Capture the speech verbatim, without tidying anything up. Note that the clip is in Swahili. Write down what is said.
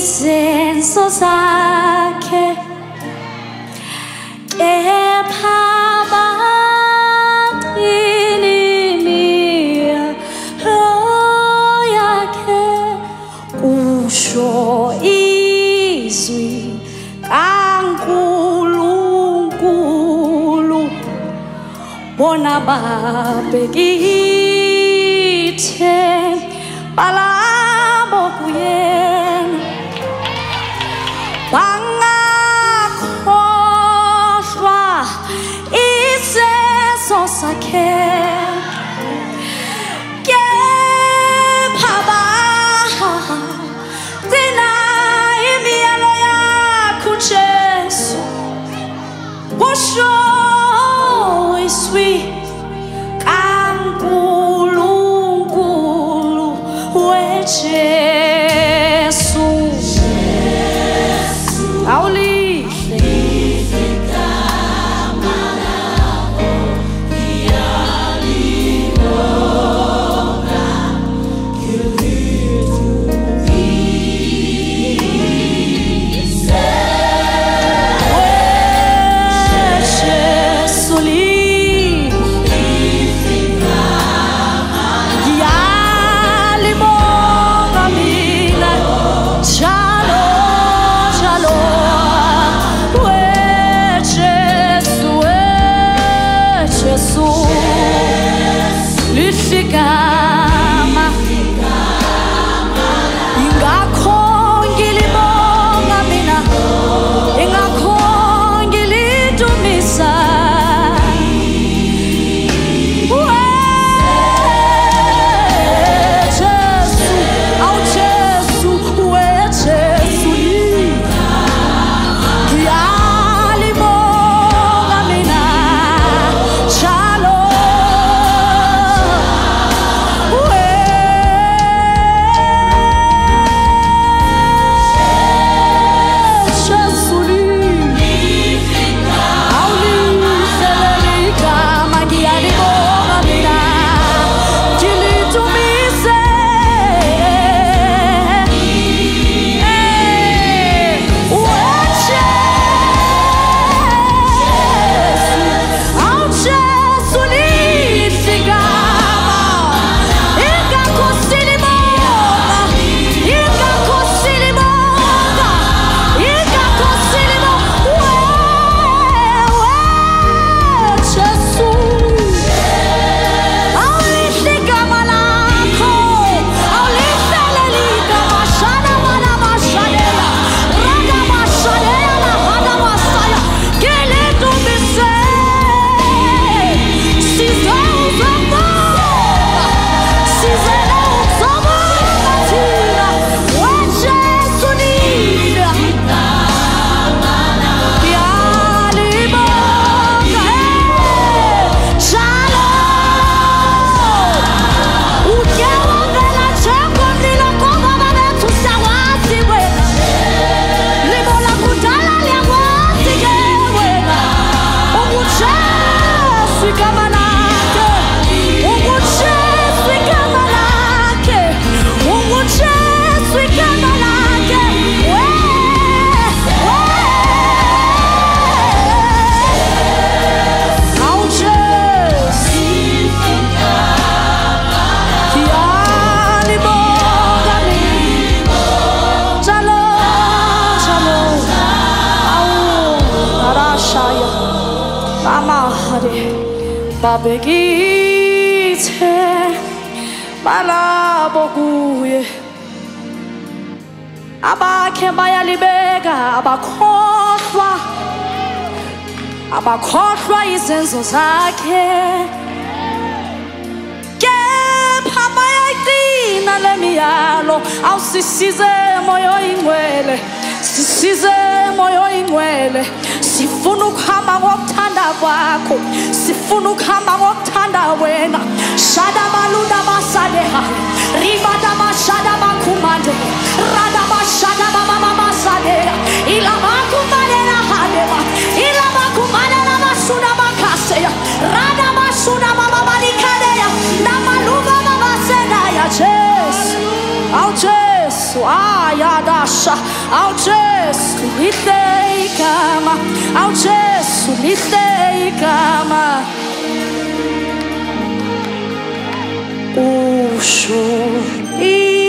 izenzo zakhe kepha baqinimilo yakhe kusho izwi kaNkulunkulu bona babekithe balabo kuyena bangakhohlwa izenzo zakhe kepha bagcina imiyalo yakho Jesu kusho izwi kaNkulunkulu weJesu awulihle igama lakho ngiyalibonga weJesu ngiyalibonga mina njalo njalo weJesu weJesu lihle igama ingakho ngilibonga mina ingakho ngilidumisa weJesu awu Jesu weJesu ngiyalibonga mina njalo weJesu awulihle igama ngiyalibonga mina ngilidumise awu Jesu lihle igama ingakho silibonga ingakho silibonga ingakho silibonga weJesu awulihle igama lakho awulihle leli igama shana mana mashalela rada mashalela hada masaya ngilidumise sizeuza sizela uzobona thina weJesu lihle ngiyalibonga njalo utyawavela njengomlilo kobaba bethu siyawazi wena libo lakudala liyakwazi ke wena unguJesu igama lakhe unguJesu igama lakhe unguJesu igama lakhe we we awu Jesu ngiyalibonga mina njalo njalo awu arashaya amahare babekithe balabo kuye abakhe bayalibeka abakhohlwa abakhohlwa izenzo zakhe kepha bayayigcina le miyalo awusisize moyo ingcwele sisize moyo ingcwele sifuna ukuhamba ngokuthanda kwakho sifuna ukuhamba ngokuthanda wena shada balunda basadeha ribada bashada bakumande rada bashada baba basadeha ila bakumadera hadeba ila bakumadera basuda bakaseya rada basuda baba badikadeya na maluba baba seda ya Jesu au Jesu Jesu, ayadasha, ao Jesu lhe kama, ao Jesu lhe kama. Ushu.